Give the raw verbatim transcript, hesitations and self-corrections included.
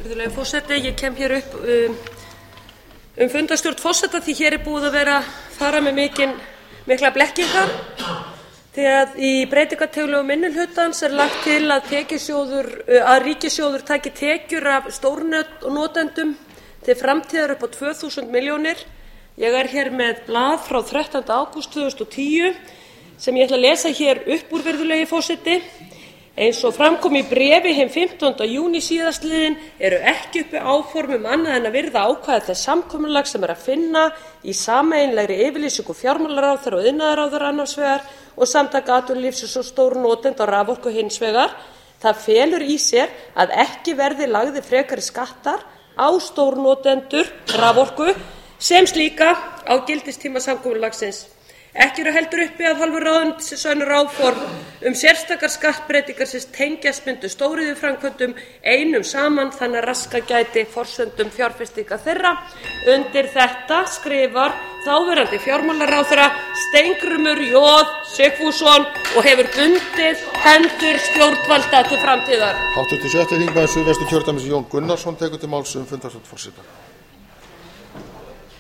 Virðulegi forseti, ég kem hér upp um, um fundarstjórn forseta því hér er búið að vera fara með mikinn, mikla blekkingar því að í breytingartillögu minnihlutans er lagt til að, tekjusjóður, að ríkissjóður taki tekjur af stórnotendum til framtíðar upp á tvö þúsund milljónir. Ég er hér með blað frá þrettánda ágúst tvö þúsund og tíu sem ég ætla að lesa hér upp úr, virðulegi forseti. Eins og fram kom í bréfi hinn fimmtánda júní síðastliðinn eru ekki uppi áform um annað en að virða ákvæði þess samkomulags sem er að finna í sameiginlegri yfirlýsingu fjármálaráðherra og iðnaðarráðherra annars vegar og Samtaka atvinnulífsins og stórnotenda á raforku hins vegar. Það felur í sér að ekki verði lagðir frekari skattar á stórnotendur raforku sem slíka á gildistíma samkomulagsins. Ekki eru heldur uppi af hálfu ráðuneytisins önnur áform um sérstakar skattbreytingar sem tengjast myndu stóriðjuframkvæmdum einum saman þannig að raska gæti forsendum fjárfestinga þeirra. Undir þetta skrifar þáverandi fjármálaráðherra Steingrímur J Sigfússon og hefur bundið hendur stjórnvalda til framtíðar. Háttvirtur sjötti þingmaður Suðvesturkjördæmis Jón Gunnarsson tekur til máls um fundarstjórn forseta.